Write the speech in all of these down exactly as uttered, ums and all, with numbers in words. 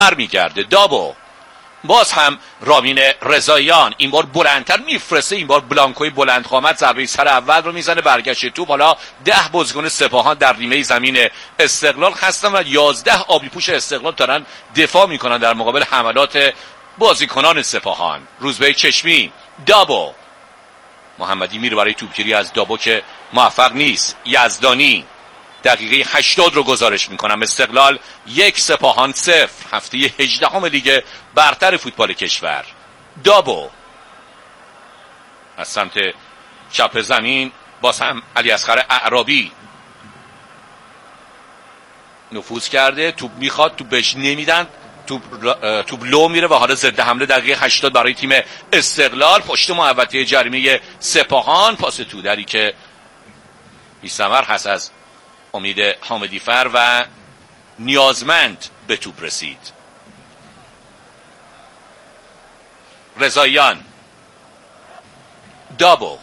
میگرده. دابو باز هم رامین رضاییان این بار بلندتر میفرسته، این بار بلانکوی بلند قامت ضربه سر اول رو میزنه، برگشت توپ. حالا ده بازیکن سپاهان در نیمه زمین استقلال هستن و یازده آبی پوش استقلال دارن دفاع میکنن در مقابل حملات بازیکنان سپاهان. روزبه چشمی، دابو محمدی میره برای توپگیری از دابو که موفق نیست. یزدانی دقیقه هشتاد رو گزارش میکنم. استقلال یک سپاهان صفر. هفته هجدهم لیگ برتر فوتبال کشور. دابو از سمت چپ زمین باز هم علی اصغر اعرابی نفوذ کرده، توپ میخواد، توپ بهش نمیدن، توپ توپ لو میره و حالا ضد حمله دقیقه هشتاد برای تیم استقلال. پشت محوطه جریمه سپاهان پاس تودری که بی‌ثمر هست از امید حامدی فر و نیازمند به توپ رسید. رضاییان، دابو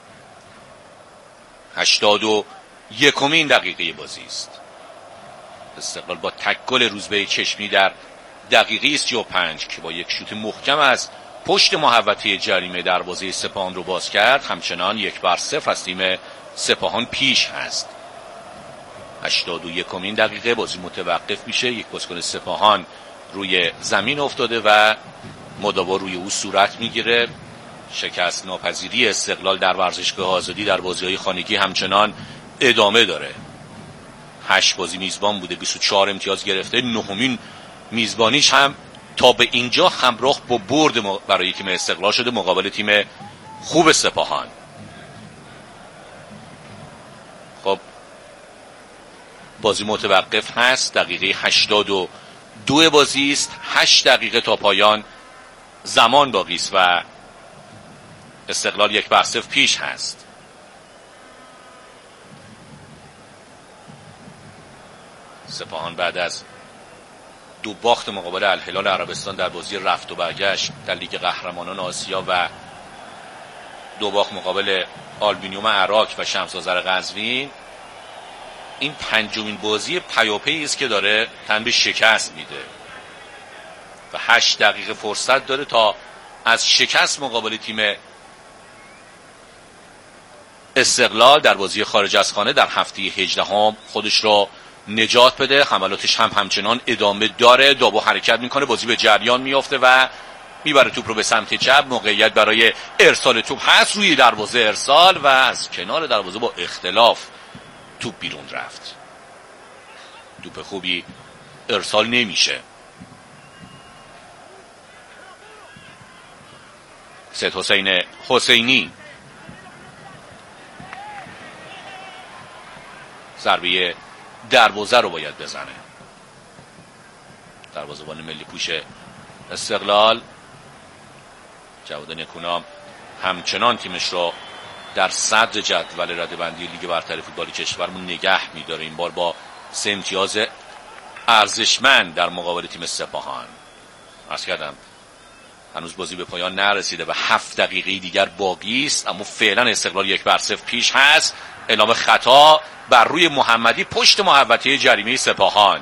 هشتاد و یکمین دقیقه بازی است. استقلال با تک گل روزبه چشمی در دقیقه سی و پنج که با یک شوت محکم از پشت محوطه جریمه دروازه سپاهان رو باز کرد، همچنان یک بر صفر از تیم سپاهان پیش هست. هشتاد و یکمین دقیقه بازی متوقف میشه. یک بازیکن سپاهان روی زمین افتاده و مداوا روی او صورت میگیره. شکست ناپذیری استقلال در ورزشگاه آزادی در بازی‌های خانگی همچنان ادامه داره. هشت بازی میزبان بوده، بیست و چهار امتیاز گرفته. نهمین میزبانیش هم تا به اینجا همراه با برد برای تیم استقلال شده مقابل تیم خوب سپاهان. خب بازی متوقف هست. دقیقه هشتاد و دو بازی است. هشت دقیقه تا پایان زمان باقی است و استقلال یک بر صفر پیش هست. سپاهان بعد از دو باخت مقابل الهلال عربستان در بازی رفت و برگشت در لیگ قهرمانان آسیا و دو باخت مقابل آلبینیوم عراق و شمس آذر قزوین، این پنجمین بازی پیاپی است که داره تن به شکست میده و هشت دقیقه فرصت داره تا از شکست مقابل تیم استقلال در بازی خارج از خانه در هفته هجدهم خودش را نجات بده. حملاتش هم همچنان ادامه داره. دابو حرکت میکنه، بازی به جریان میافته و میبره توپ رو به سمت چپ. موقعیت برای ارسال توپ هست، روی دروازه ارسال و از کنار دروازه با اختلاف توپ بیرون رفت. توپ خوبی ارسال نمیشه. سید حسین حسینی ضربه دروازه رو باید بزنه. دروازه‌بان ملی پوش استقلال جواد نکونام همچنان تیمش رو در صدر جدول رده‌بندی لیگ برتر فوتبال کشورمون نگه می‌داره. این بار با سه امتیاز ارزشمند در مقابل تیم سپاهان. عرض کردم هنوز بازی به پایان نرسیده و هفت دقیقه دیگر باقی است، اما فعلا استقلال یک بر صفر پیش هست. اعلام خطا بر روی محمدی پشت محوطه جریمه سپاهان.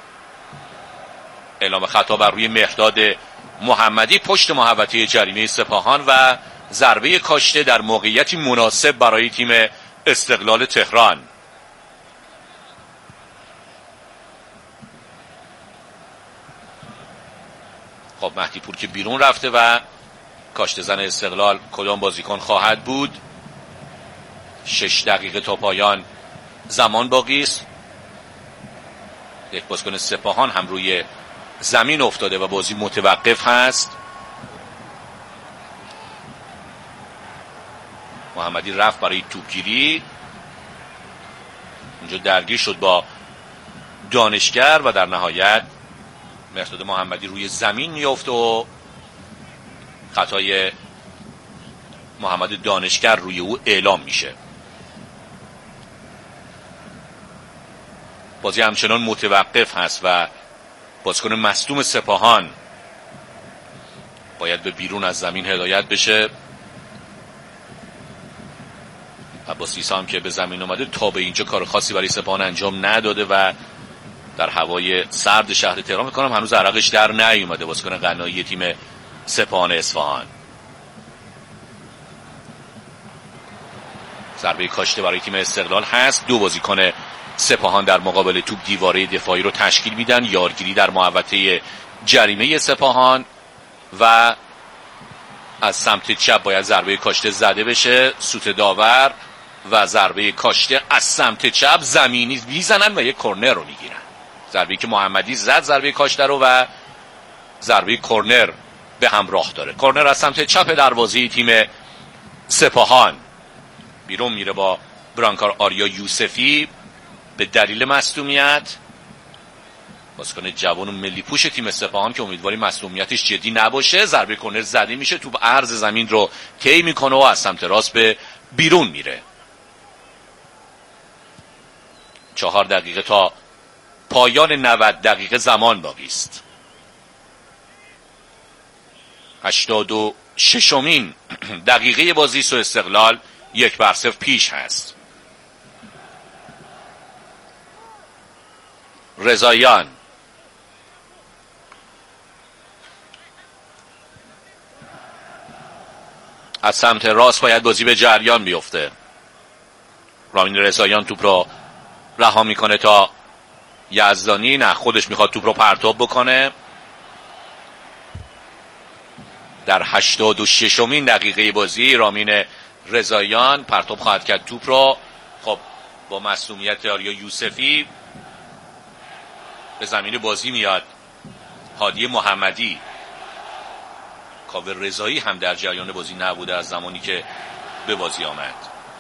اعلام خطا بر روی مهرداد محمدی پشت محوطه جریمه سپاهان و ضربه کاشته در موقعیتی مناسب برای تیم استقلال تهران. خب مهدی پور که بیرون رفته و کاشته زن استقلال کدام بازیکن خواهد بود؟ شش دقیقه تا پایان زمان باقی است. یک بازیکن سپاهان هم روی زمین افتاده و بازی متوقف هست. محمدی رفت برای توپگیری، اونجا درگیر شد با دانشگر و در نهایت مهرداد محمدی روی زمین میافته و خطای محمد دانشگر روی او اعلام میشه. بازی همچنان متوقف هست و بازیکن مصدوم سپاهان باید به بیرون از زمین هدایت بشه. عباس عیسی هم که به زمین اومده تا به اینجا کار خاصی برای سپاهان انجام نداده و در هوای سرد شهر تهران میکنم هنوز عرقش در نیومده بازیکن قنایی تیم سپاهان اصفهان. ضربه کاشته برای تیم استقلال هست. دو بازیکن سپاهان در مقابل توپ دیواره دفاعی رو تشکیل میدن. یارگیری در محوطه جریمه سپاهان و از سمت چپ باید ضربه کاشته زده بشه. سوت داور و ضربه کاشته از سمت چپ زمینی میزنن و یک کرنر رو میگیرن. ضربه‌ای که محمدی زد ضربه کاشته رو و ضربه کرنر به همراه داره. کرنر از سمت چپ دروازه تیم سپاهان بیرون میره با برانکار آریا یوسفی به دلیل مصدومیت. بازیکن جوان و ملی پوش تیم سپاهان که امیدواریم مصدومیتش جدی نباشه. ضربه کرنر زده میشه، توپ عرض زمین رو طی میکنه و از سمت راست به بیرون میره. چهار دقیقه تا پایان نود دقیقه زمان باقی است. هشتاد و ششمین دقیقه بازی است و استقلال یک بر صفر پیش هست. رضاییان از سمت راست باید بازی به جریان بیفته. رامین رضاییان توپ رو رها میکنه تا یزدانی، نه خودش میخواد توپ رو پرتاب بکنه. در هشتاد و ششمین دقیقه بازی رامین رضاییان پرتاب خواهد کرد توپ رو. خب با مصدومیت آریا یوسفی به زمین بازی میاد هادی محمدی. کاوه رضایی هم در جریان بازی نبوده از زمانی که به بازی آمد.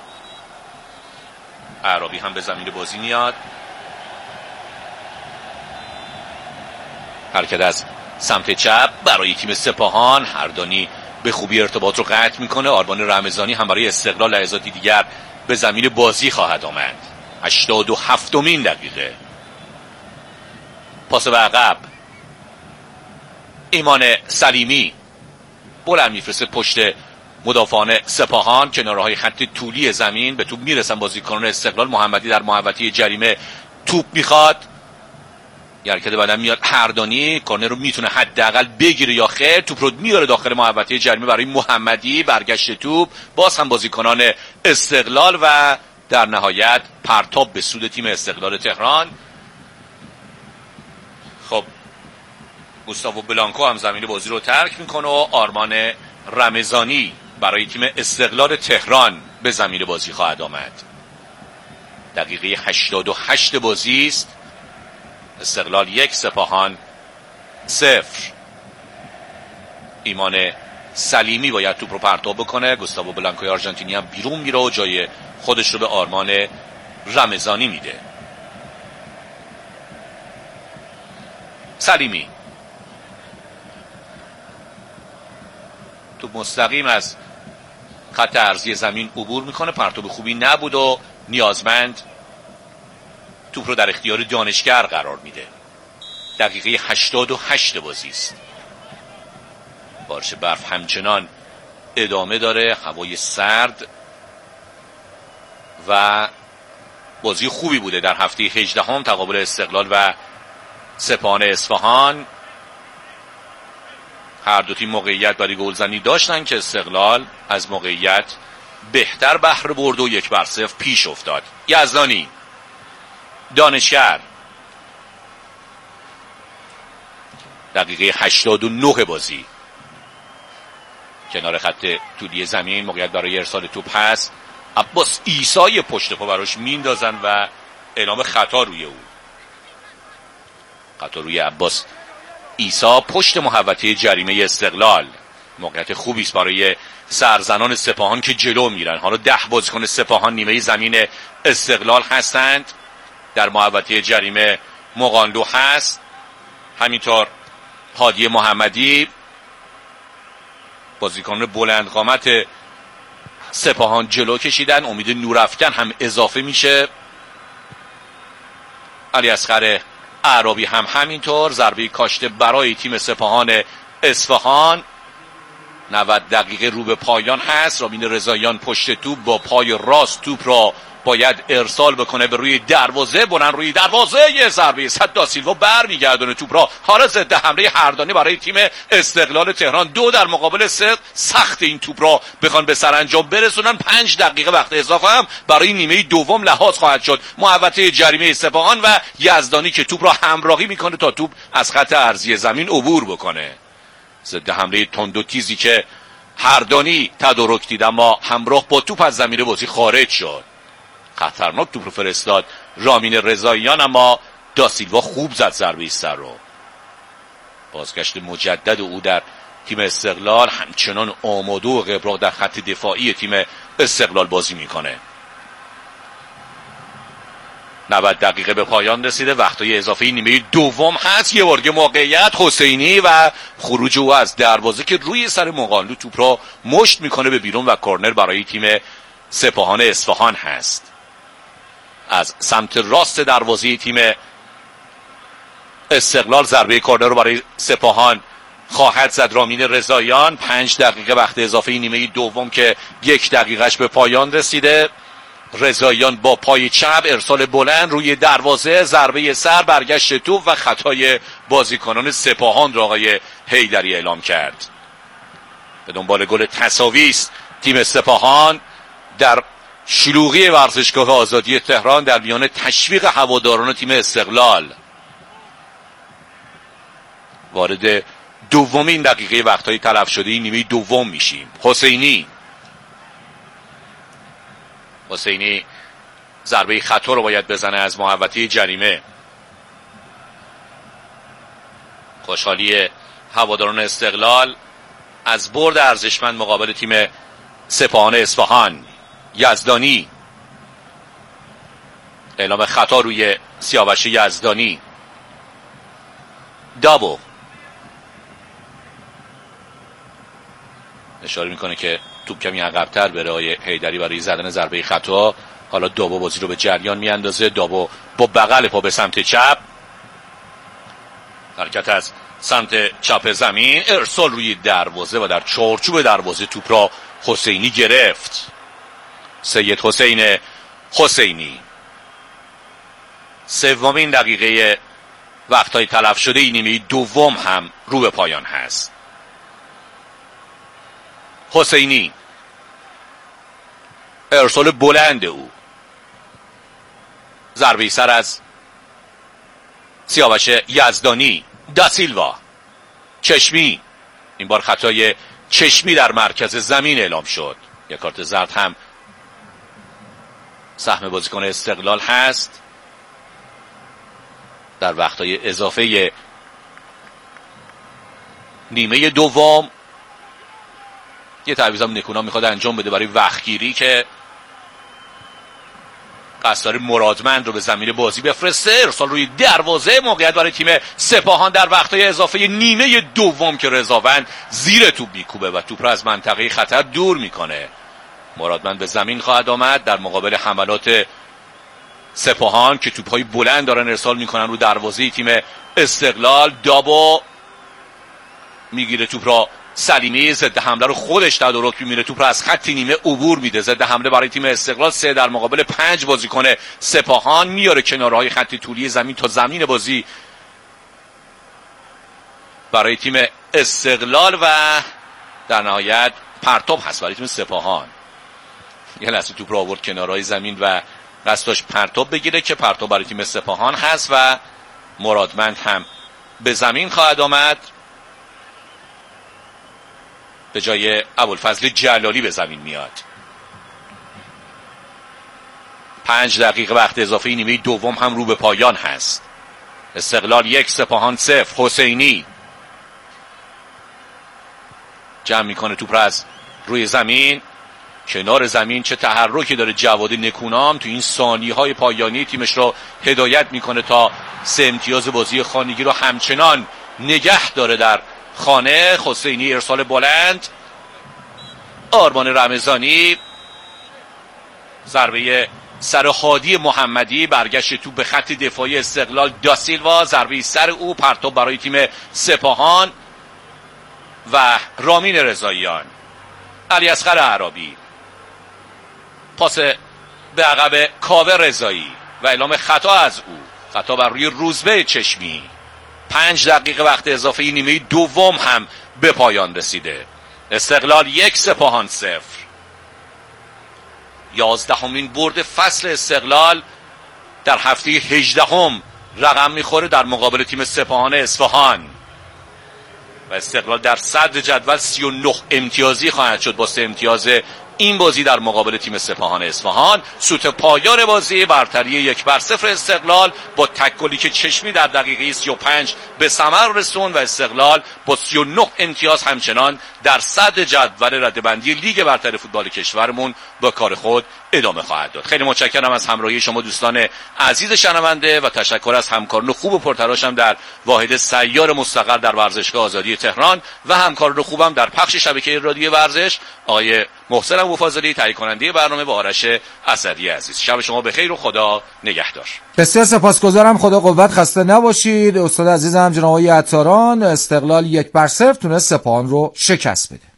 عرابی هم به زمین بازی میاد. حرکت از سمت چپ برای تیم سپاهان. هردانی به خوبی ارتباط رو قطع میکنه. آرمان رمضانی هم برای استقلال لحظاتی دیگر به زمین بازی خواهد آمد. هشتاد و هفتمین دقیقه. پاس به عقب. ایمان سلیمی بلند میفرسته پشت مدافعان سپاهان. کنارهای خط طولی زمین به توپ میرسن بازیکنان استقلال. محمدی در محوطه جریمه توپ میخواد. یه حرکت بعدم میاد هردانی. کورنر رو میتونه حداقل بگیره یا خیر. توپ رو میاره داخل محوطه جریمه برای محمدی. برگشت توپ باز هم بازیکنان استقلال و در نهایت پرتاب به سود تیم استقلال تهران. خب گوستاوو بلانکو هم زمین بازی رو ترک میکنه و آرمان رمضانی برای تیم استقلال تهران به زمین بازی خواهد آمد. دقیقه هشتاد و هشت بازی است. استقلال یک سپاهان صفر. ایمان سلیمی باید توپ رو پرتاب بکنه. گوستاوو بلانکوی آرژانتینی هم بیرون میره و جای خودش رو به آرمان رمضانی میده. سلیمی توپ مستقیم از خط عرضی زمین عبور میکنه. پرتاب خوبی نبود و نیازمند توپ رو در اختیار دانشگر قرار میده. دقیقه هشتاد و هشت بازی است. بارش برف همچنان ادامه داره. هوای سرد و بازی خوبی بوده در هفته هجدهم تقابل استقلال و سپاهان اصفهان. هر دو تیم موقعیت برای گلزنی داشتن که استقلال از موقعیت بهتر بهره برد و یک بر صفر پیش افتاد. یزدانی، دانشگر. دقیقه هشتاد و نه بازی. کنار خط طولی زمین موقعیت برای ارسال توپ هست. عباس عیسی پشت پا براش میندازن و اعلام خطا روی او. خطا روی عباس عیسی پشت محوطه جریمه استقلال. موقعیت خوبی است برای سرزنان سپاهان که جلو میرن. حالا ده بازیکن سپاهان نیمه زمین استقلال هستند. در محوطه جریمه مقاندو هست. همینطور هادی محمدی. بازیکن بلند قامت سپاهان جلو کشیدن. امید نورافکن هم اضافه میشه. علی اصغر عرابی هم همینطور. ضربه کاشته برای تیم سپاهان اصفهان. نود دقیقه رو به پایان هست. رامین رضاییان پشت توپ با پای راست توپ را باید ارسال بکنه به روی دروازه. بلند روی دروازه یه ضربه صد داسیلوا برمیگردونه توپ را. حالا ضد حمله هردانی برای تیم استقلال تهران. دو در مقابل سه. سخت این توپ را بخوان به سرانجام برسونن. پنج دقیقه وقت اضافه هم برای نیمه دوم لحاظ خواهد شد. محوطه جریمه سپاهان و یزدانی که توپ را همراهی میکنه تا توپ از خط عرضی زمین عبور بکنه. ضد حمله تند و تیزی که هردانی تدارک دید اما همراه با توپ از زمین بازی خارج شد. خطرناک توپ رو فرستاد رامین رضاییان اما داسیلوا خوب زد ضربه سر رو. بازگشت مجدد او در تیم استقلال. همچنان آماده و قبراق در خط دفاعی تیم استقلال بازی میکنه. نود دقیقه به پایان رسیده. وقتای اضافه نیمه دوم هست. یه بارگه موقعیت حسینی و خروج او از دروازه که روی سر مقالو توپ را مشت میکنه به بیرون و کورنر برای تیم سپاهان اصفهان هست. از سمت راست دروازه تیم استقلال ضربه کورنر رو برای سپاهان خواهد زد رامین رضاییان. پنج دقیقه وقت اضافه نیمه دوم که یک دقیقهش به پایان رسیده. رضاییان با پای چپ ارسال بلند روی دروازه. ضربه سر، برگشت توپ و خطای بازیکنان سپاهان را آقای حیدری اعلام کرد. به دنبال گل تساوی است تیم سپاهان در شلوغی ورزشگاه آزادی تهران در میان تشویق هواداران تیم استقلال. وارد دومین دقیقه وقتهای تلف شده نیمه دوم میشیم. حسینی حسینی ضربه خطا رو باید بزنه از محوطه جریمه. خوشحالی هواداران استقلال از برد ارزشمند مقابل تیم سپاهان اصفهان. یزدانی اعلام خطا روی سیاوش یزدانی. دابو اشاره میکنه که توپ کمی عقب‌تر بره آقای حیدری برای زدن ضربه خطا. حالا دابو بازی رو به جریان میاندازه. دابو با بغل پا به سمت چپ، حرکت از سمت چپ زمین، ارسال روی دروازه و در چارچوب دروازه توپ را حسینی گرفت. سید حسین حسینی. سومین دقیقه وقتهای تلف شده این نیمه دوم هم رو به پایان هست. حسینی ارسال بلند او، ضربه سر از سیاوش یزدانی. داسیلوا چشمی، این بار خطای چشمی در مرکز زمین اعلام شد. یک کارت زرد هم سهم بازیکن استقلال هست در وقتهای اضافه نیمه دوم. یه تعویض هم نکونا میخواد انجام بده برای وقتگیری که قصد داره مرادمند رو به زمین بازی بفرسته. ارسال روی دروازه، موقعیت برای تیم سپاهان در وقتهای اضافه نیمه دوم که رضاوند زیر توپ میکوبه و توپ رو از منطقه خطر دور میکنه. مرادمند به زمین خواهد آمد در مقابل حملات سپاهان که توپ‌های بلند دارن ارسال میکنن رو دروازه تیم استقلال. دابو میگیره توپ را، سلیمی ضد حمله رو خودش تدارک می‌کنه، توپ رو از خط نیمه عبور میده. ضد حمله برای تیم استقلال سه در مقابل پنج بازیکن سپاهان، میاره کنارهای خط طولی زمین تا زمین بازی برای تیم استقلال و در نهایت پرتاب هست برای تیم سپاهان. یه لحظه توپ رو آورد کنارهای زمین و قصد داشت پرتاب بگیره که پرتاب برای تیم سپاهان هست و مرادمند هم به زمین خواهد آمد. به جای ابوالفضل جلالی به زمین میاد. پنج دقیقه وقت اضافه نیمه دوم هم رو به پایان هست. استقلال یک سپاهان صفر. حسینی جمع میکنه توپ را از روی زمین، کنار زمین. چه تحرکی داره جواد نکونام تو این ثانیه های پایانی تیمش رو هدایت میکنه تا سه امتیاز بازی خانگی رو همچنان نگه داره در خانه. حسینی ارسال بلند، آرمان رمضانی ضربه سر هادی محمدی، برگشت تو به خط دفاعی استقلال. داسیلوا ضربه سر او، پرتاب برای تیم سپاهان. و رامین رضاییان، علی اصغر اعرابی، پاس به عقب کاوه رضایی و اعلام خطا از او، خطا بر روی روزبه چشمی. پنج دقیقه وقت اضافه نیمه دوم هم به پایان رسیده. استقلال یک، سپاهان صفر. یازدهمین برد فصل استقلال در هفته هجدهم رقم میخوره در مقابل تیم سپاهان اصفهان و استقلال در صدر جدول سی و نه امتیازی خواهد شد با سه امتیاز این بازی در مقابل تیم سپاهان اصفهان. سوت پایان بازی برتری یک بر صفر استقلال با تک گلی که چشمی در دقیقه سی و پنج به ثمر رسون و استقلال با سی و نه امتیاز همچنان در صدر جدول رده‌بندی لیگ برتر فوتبال کشورمون با کار خود ادامه خواهد داد. خیلی متشکرم از همراهی شما دوستان عزیز شنونده و تشکر از همکاران خوب و پرتلاشم در واحد سیار مستقر در ورزشگاه آزادی تهران و همکاران خوبم در پخش شبکه رادیو ورزش آقای محسن ابوفاضلی، تهیه کننده برنامه، با آرش اسدی عزیز. شب شما بخیر و خدا نگهدار. بسیار سپاسگزارم، خدا قوت، خسته نباشید. استاد عزیزم جناب آقای عطاران، استقلال یک بر صفر تونست سپاهان رو شکست بده.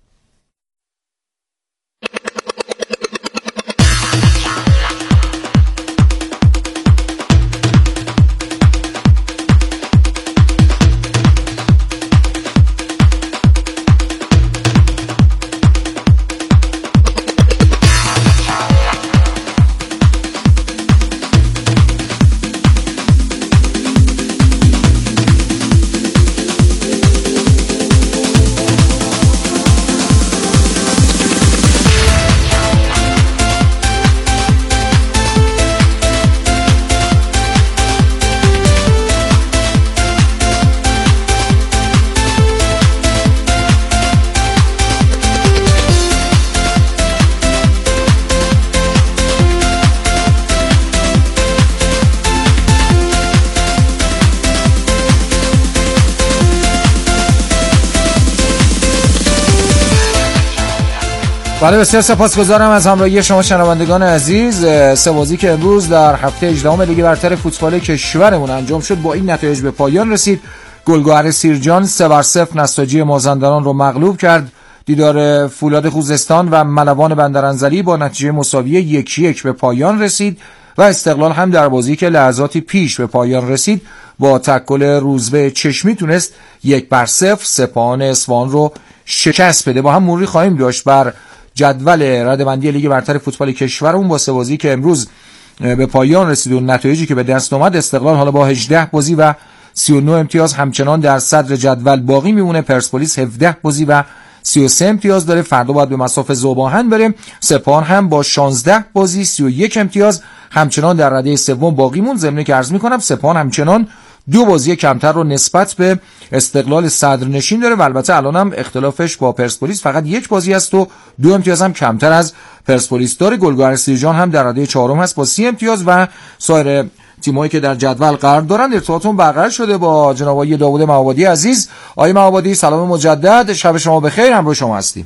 بله، بسیار سپاسگزارم از همراهی شما شنوندگان عزیز. سه بازی که امروز در هفته هجدهم لیگ برتر فوتبال کشورمون انجام شد با این نتایج به پایان رسید. گلگهر سیرجان سه بر صفر نساجی مازندران رو مغلوب کرد. دیدار فولاد خوزستان و ملوان بندرانزلی با نتیجه مساوی یک یک به پایان رسید و استقلال هم در بازی که لحظاتی پیش به پایان رسید با تک گل روزبه چشمی تونست یک بر صفر سپاهان اصفهان رو شکست بده. با هم مروری خواهیم داشت بر جدول رده‌بندی لیگ برتر فوتبال کشورمون با سه بازی که امروز به پایان رسید و نتایجی که به دست اومد. استقلال حالا با هجده بازی و سی و نه امتیاز همچنان در صدر جدول باقی میمونه. پرسپولیس هفده بازی و سی و سه امتیاز داره، فردا باید به مصاف ذوب‌آهن بریم. سپاهان هم با شانزده بازی سی و یک امتیاز همچنان در رده سوم باقی مون. ضمن که عرض میکنم سپاهان همچنان دو بازی کمتر رو نسبت به استقلال صدرنشین داره و البته الان هم اختلافش با پرسپولیس فقط یک بازی است و دو امتیاز هم کمتر از پرسپولیس داره. گلگهر سیرجان هم در رده چهارم هست با سی امتیاز و سایر تیمایی که در جدول قرار دارن. ارتباطمون برقرار شده با جناب آقای داوود معوادی عزیز. آقای معوادی سلام مجدد، شب شما بخیر، همراه شما هستیم.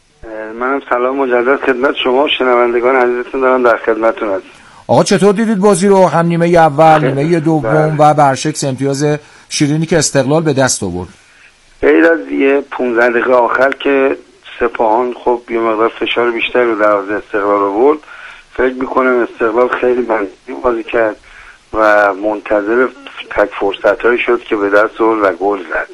منم سلام مجدد خدمت شما و شنوندگان عزیزتون دارم، در خدمتتون هستم. آقا چطور دیدید بازی رو؟ هم نیمه اول، نیمه دوم و برشکس امتیاز شیرینی که استقلال به دست آورد. غیر از یه پانزده دقیقه آخر که سپاهان خب یه مقدار فشار بیشتر رو دروازه استقلال آورد، فکر میکنم استقلال خیلی منطقی بازی کرد و منتظر تک فرصتایی شد که به دست آورد و گل زد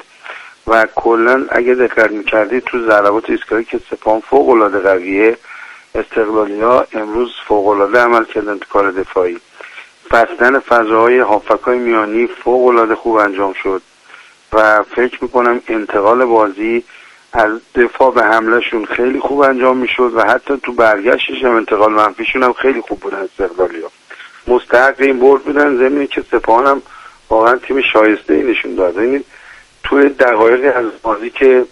و کلا اگه دقت میکردید تو ضربات ایستگاهی که سپاهان فوق العاده قویه، استقلالی‌ها امروز فوق‌العاده عمل کردن تو کار دفاعی. بستن فضاهای هافک‌های میانی فوق‌العاده خوب انجام شد و فکر میکنم انتقال بازی از دفاع به حملهشون خیلی خوب انجام میشد و حتی تو برگشتش هم انتقال منفیشون هم خیلی خوب بودن. استقلالی‌ها مستحق این برد بودن، ضمن که سپاهان هم واقعا تیم شایسته‌ای نشون داد. یعنی توی دقایقی از بازی که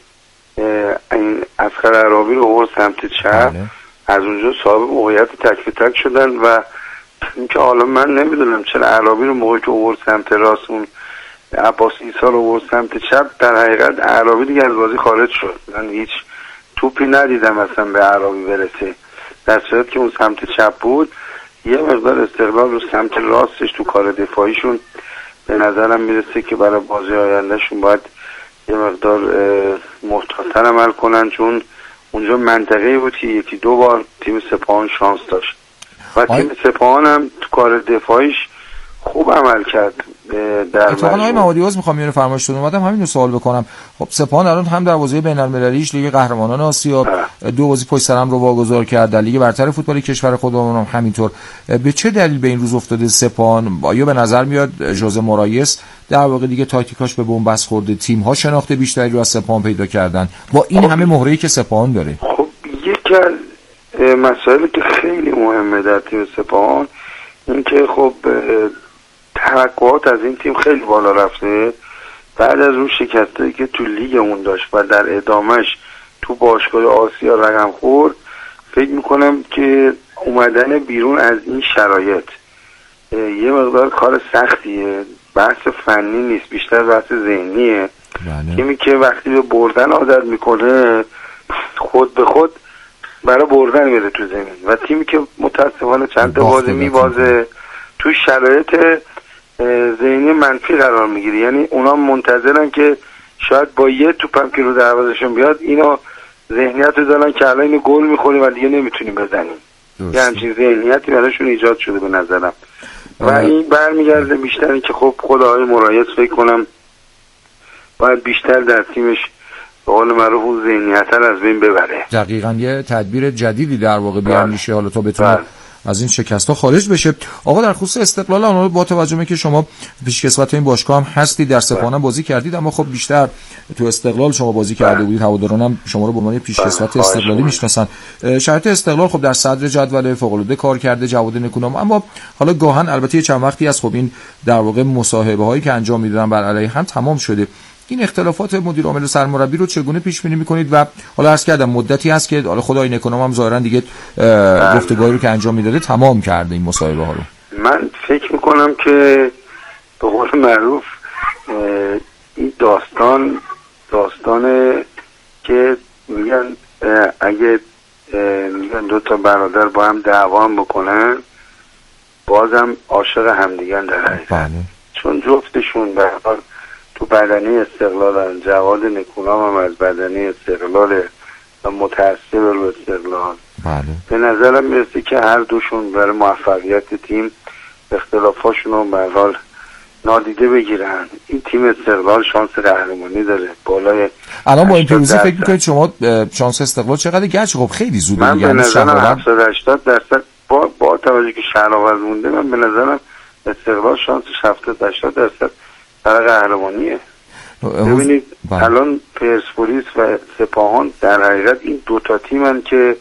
این اصغر اعرابی رو آورد سمت چپ، از اونجا صاحب موقعیت تک به تک شدن و اینکه حالا من نمیدونم چرا اعرابی رو موقعی که آورد سمت راست، اون عباس عیسی رو آورد سمت چپ، در حقیقت اعرابی دیگه از بازی خارج شد. من هیچ توپی ندیدم اصلا به اعرابی برسه، در صورت که اون سمت چپ بود. یه مقدار استقلال رو سمت راستش تو کار دفاعیشون به نظرم میرسه که برای بازی آیندهشون باید یه مقدار محتاط‌تر عمل کنن، چون اونجا منطقه‌ای بود که یکی دو بار تیم سپاهان شانس داشت و آی... تیم سپاهان هم تو کار دفاعیش خوب عمل کرد. در اتفاقا آقای محمدی عوض میخوام یه فرمایشتون اومدم همین رو سوال بکنم. خب سپاهان الان هم در حوزه بین‌المللیش لیگ قهرمانان آسیا دو بازی پشت سر هم رو واگذار کرد، در لیگ برتر فوتبال کشور خودمون هم همینطور. به چه دلیل به این روز افتاده سپاهان؟ آیا به نظر میاد ژوزه مورایس در واقع دیگه تاکتیکاش به بنبست خورده، تیم ها شناخته بیشتری رو از سپاهان پیدا کردن با این همه مهره‌ای که سپاهان داره؟ خب یکی از مسائلی که خیلی مهمه در تیم سپاهان این که خب توقعات از این تیم خیلی بالا رفته بعد از اون شکسته که تو لیگمون داشت و در ادامهش تو باشگاه آسیا رقم خورد. فکر میکنم که اومدن بیرون از این شرایط یه مقدار کار سختیه، بحث فنی نیست، بیشتر بحث ذهنیه. تیمی که وقتی به بردن عادت میکنه خود به خود برای بردن میره تو زمین و تیمی که متاسفانه چند تا بازی میبازه تو شرایط ذهنی منفی قرار میگیره. یعنی اونا منتظرن که شاید با یه توپم که رو دروازه‌شون بیاد اینا ذهنیت رو دارن که الان اینو گل میخوریم و دیگه نمیتونیم بزنیم. یعنی همچین ذهنیتی براشون ایجاد شده به نظرم و این برمیگرده بیشتر این که خب خود آقای مورایس فکر کنم باید بیشتر در تیمش به قول معروف اون ذهنیت رو از بین ببره. دقیقاً یه تدبیر جدیدی در واقع بیاندیشه حالا تا بتونه از این شکست‌ها خارج بشه. آقا در خصوص استقلال اون با توجه به که شما پیشکسوت این باشگاه هم هستید، در سپاهان بازی کردید اما خب بیشتر تو استقلال شما بازی کرده بودید، هواداران هم شما رو به عنوان پیشکسوت استقلالی میشناسن. شرایط استقلال خب در صدر جدول فوق‌العاده کار کرده، جواد نکونام، اما حالا گاهن البته چند وقتی از خب این در واقع مصاحبه هایی که انجام میدادن بر علیه هم تمام شده. این اختلافات مدیر عامل و سرمربی رو چگونه پیش بینی می‌کنید؟ و حالا عرض کردم مدتی هست که حالا خدای نکنم هم ظاهرا دیگه گفتگوهایی رو که انجام میداده تمام کرده این مصاحبه ها رو. من فکر میکنم که به قول معروف این داستان داستانه که میگن اگه میگن دو تا برادر با هم دعوا هم بکنن بازم عاشق همدیگه در حقیقت، چون جفتشون به حال تو بدنی استقلال، جواد نکونام هم از بدنی استقلال و متأثر رو استقلال. بله. به نظرم میرسه که هر دوشون برای موفقیت تیم اختلافاشون رو به حال نادیده بگیرن. این تیم استقلال شانس قهرمانی داره بالای. الان با این پیروزی فکر میکنید شما شانس استقلال چقدر؟ گرچه خب خیلی زوده. من به نظرم هفتاد هشتاد درصد با, با توجه که شهرآورد مونده من به نظرم استقلال شانسش هفتاد هشتاد درصد برای قهرمانیه. ببینید بله. الان پرسپولیس و سپاهان در حقیقت این دوتا تیمن که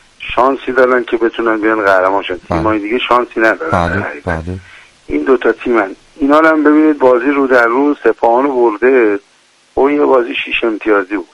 شانسی دارن که بتونن بیان قهرمان شن. تیمای دیگه شانسی ندارن. بله. بله. این دوتا تیمن. اینا هم ببینید بازی رو در رو سپاهان برده و یه بازی شیش امتیازی بود.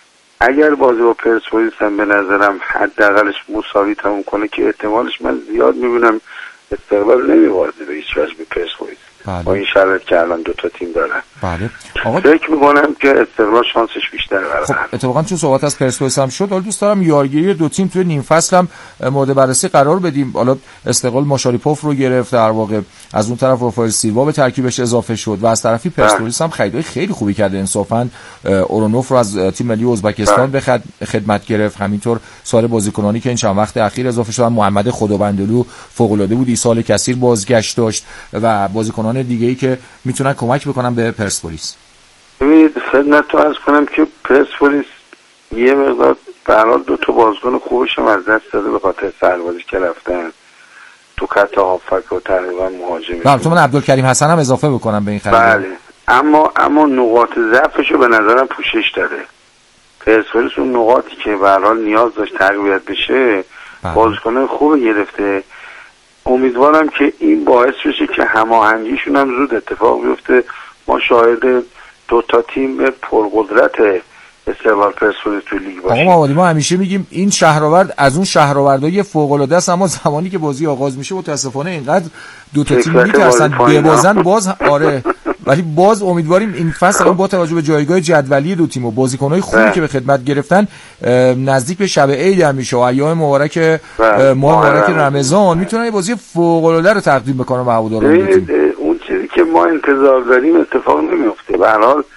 اگر بازی با پرسپولیس هم به نظرم حداقلش مساوی تموم کنه که احتمالش من زیاد میبینم استقلال نمیوازه به هیچ وجه به پرسپولیس. بله. با این شرایط که الان دو تا تیم دارن. بله. آقا فکر می‌کنم که استقلال شانسش بیشتره. خب اتفاقا چون صحبت از پرسپولیس هم شد، حالا دوست دارم یارگیری دو تیم توی نیم فصل هم مورد بررسی قرار بدیم. حالا استقلال ماشاریپوف رو گرفت، در واقع از اون طرف رافائل سیلوا به ترکیبش اضافه شد و از طرفی پرسپولیس هم خریدای خیلی خوبی کرده. انصافا اورونوف رو از تیم ملی ازبکستان به خدمت گرفت، همینطور سایر بازیکنانی که این چند وقت اخیر اضافه شدن. محمد خداوندلو فوق‌العاده بود، سال کثیر بازگشت داشت و بازیکنان دیگه‌ای که میتونن کمک بکنن به پرسپولیس. ببینید خدمتتون عرض کنم که پرسپولیس یه مقدار به هر حال دو تا بازیکن خوبش هم از دست داده به خاطر سربازی که رفتن تو خط هافک و تقریبا مهاجمی. بله تو من عبدالکریم حسن هم اضافه بکنم به این خرید. بله اما اما نقاط ضعفش رو به نظرم پوشش داده. پرسپولیس اون نقاطی که به هر حال نیاز داشت تقویت بشه بازیکن خوب گرفته. امیدوارم که این باعث بشه که هماهنگیشون هم زود اتفاق بیفته. ما شاهد دو تا تیم پرقدرت استقلال پرسپولیس تو لیگ باشیم. آقا ما همیشه میگیم این شهرآورد از اون شهرآوردهای فوق‌العاده است، اما زمانی که بازی آغاز میشه متاسفانه اینقدر دو تا تیم میترسن ببازن باز آره ولی باز امیدواریم این فصل با توجه به جایگاه جدولی دو تیم و بازیکن‌های خوبی که به خدمت گرفتن نزدیک به شب عید هم میشه و ایام مبارک ماه مبارک رمضان میتونن یه بازی فوق‌العاده رو تقدیم بکنن به هواداران دو تیم. اون چیزی که ما انتظار داریم اتفاق نمیفته. به هر حال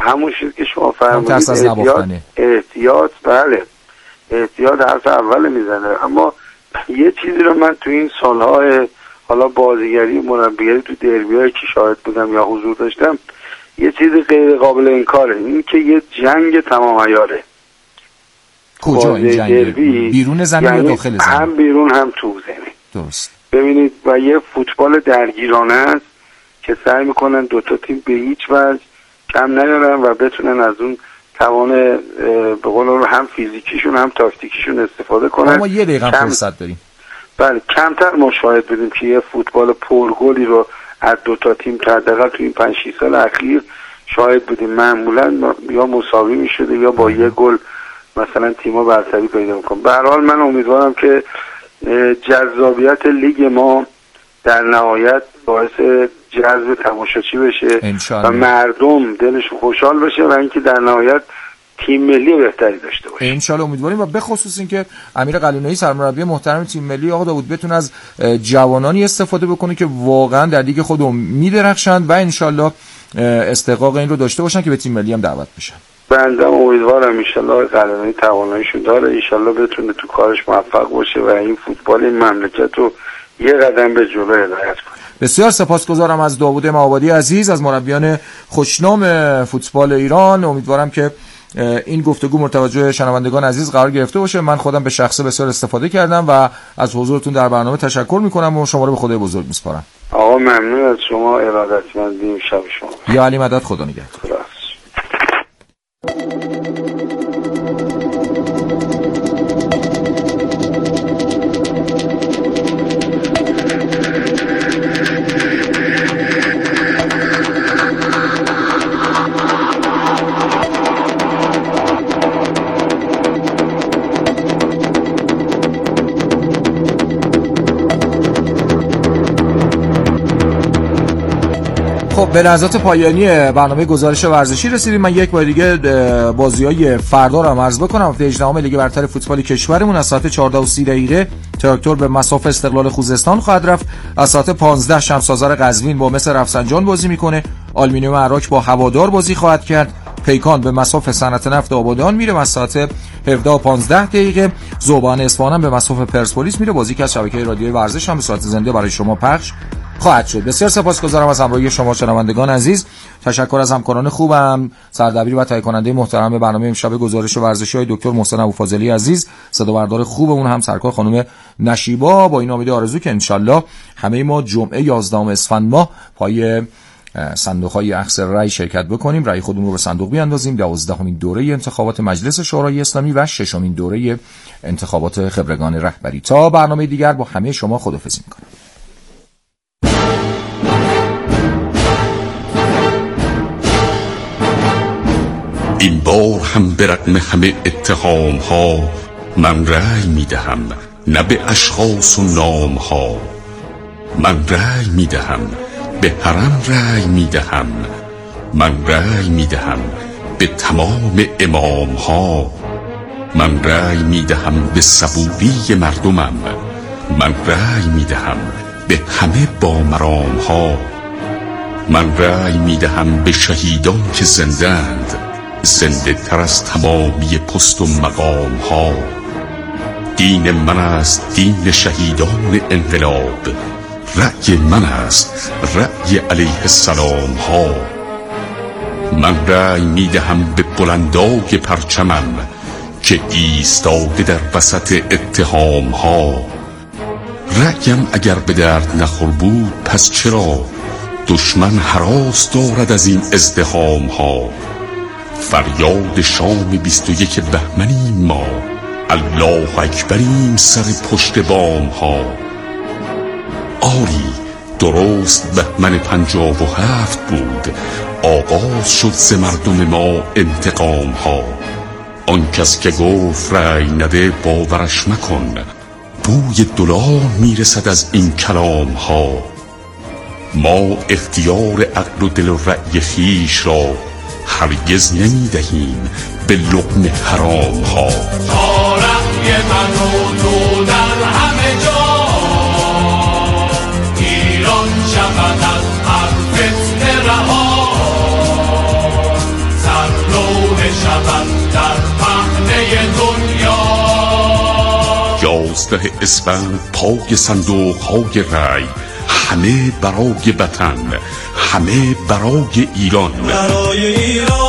همون چیزی که شما فرمودید، احتیاط احتیاط بله احتیاط حرف اول میزنه. اما یه چیزی رو من تو این سالهای حالا بازیگری مربیگری تو دربی‌های که شاهد بودم یا حضور داشتم، یه چیزی غیر قابل انکاره، این که یه جنگ تمام عیاره. کجا این جنگ؟ دربی بیرون زمین یعنی یا داخل زمین؟ هم بیرون هم تو زمین. درست. ببینید و یه فوتبال درگیرانه است که سعی میکنن دوتا تیم به هیچ وجه کم نیارن و بتونن از اون توان به قول هم فیزیکیشون هم تاکتیکیشون استفاده کنن. ما یه دقیقه کم... فرصت داریم. بله کمتر ما شاهد بودیم که یه فوتبال پرگلی رو از دوتا تیم که حداقل تو این پنج شش سال اخیر شاهد بودیم. معمولا یا مساوی میشده یا با یه گل مثلا تیم‌ها برتری پیدا میکنن. به هر حال من امیدوارم که جذابیت لیگ ما در نهایت باعث جذب تماشاچی بشه و مردم دلشون خوشحال بشه و اینکه در نهایت تیم ملی بهتری داشته باشه. ان شاء الله امیدواریم و به خصوص اینکه امیر قلعه‌نویی سرمربی محترم تیم ملی آقا داوود بتونه از جوانانی استفاده بکنه که واقعا در لیگ خودمون میدرخشند و ان شاء الله استحقاق این رو داشته باشن که به تیم ملی هم دعوت بشن. بنده امیدوارم ان شاء الله قلعه‌نویی تواناییشون داره، ان شاء الله بتونه تو کارش موفق باشه و این فوتبال این مملکت رو یه قدم به جلو هدایت کنه. بسیار سپاسگزارم از داوود معابدی عزیز، از مربیان خوشنام فوتبال ایران. امیدوارم که این گفتگو مرتوجه شنوندگان عزیز قرار گرفته باشه. من خودم به شخصه بسیار استفاده کردم و از حضورتون در برنامه تشکر میکنم و شما رو به خدای بزرگ میسپارم. آقا ممنون از شما، ارادتمندیم. شب شما یا علی مدد، خدا نگهدار. به لحظات پایانی برنامه گزارش ورزشی رسیدیم. من یک بار دیگه بازی‌های فردا رو عرض بکنم. هفته هجدهم لیگ برتر فوتبال کشورمون از ساعت چهارده و سی دقیقه تراکتور به مصاف استقلال خوزستان خواهد رفت. از ساعت پانزده شمس‌آذر قزوین با مس رفسنجان بازی میکنه. آلومینیوم عراق با هوادار بازی خواهد کرد. پیکان به مصاف صنعت نفت آبادان میره و از ساعت هفده و پانزده دقیقه ذوبان اصفهان به مصاف پرسپولیس میره. بازی که از شبکه رادیوی ورزش هم به صورت زنده برای شما پخش خواهد شد. بسیار سپاسگزارم از همراهی شما شنوندگان عزیز. تشکر از همکاران خوبم، سردبیر و تهیه کننده محترم برنامه امشب گزارش ورزشی های دکتر محسن ابوفاضلی عزیز، صدا بردار خوبمون هم سرکار خانم نشیبا. با این امید آرزو که انشالله همه ما جمعه یازدهم اسفند ماه پای صندوق‌های اخذ رأی شرکت بکنیم، رأی خودمون رو به صندوق بیاندازیم. دوازدهمین دوره انتخابات مجلس شورای اسلامی و ششمین دوره انتخابات خبرگان رهبری. تا برنامه دیگر با همه شما خداحافظی می‌کنم. این بار هم به رغم همه اتهام ها من رأی می دهم، نه به اشخاص و نام ها. من رأی می دهم، به حرم رأی می دهم. من رأی می دهم به تمام امام ها. من رأی می دهم به صبوری مردمم. من رأی می دهم به همه با مرام ها. من رأی می دهم به شهیدان که زندند، زنده تر از تمامی پست و مقام ها. دین من است دین شهیدان انقلاب، رأی من است رأی علیه السلام ها. من رأی می دهم به بلندای پرچمم که ایستاده در وسط اتهام ها. رأیم اگر به درد نخور بود پس چرا دشمن هراس دارد از این ازدحام ها. فریاد شام بیست و یک بهمنیم ما، الله اکبریم سر پشت بام ها. آری درست بهمن پنجاب و هفت بود، آغاز شد ز مردم ما انتقام ها. آن کس که گفت رأی نده باورش مکن، بوی دلار میرسد از این کلام ها. ما اختیار عقل و دل و رأی خیش را هرگز نمی دهیم به لقمه حرام ها. رأی من و تو در همه جا، ایران شود از هر فتنه رها. من در پهنه دنیا. یازده اسفند پای صندوق های رای، همه برای وطن، همه برای ایران. برای ایران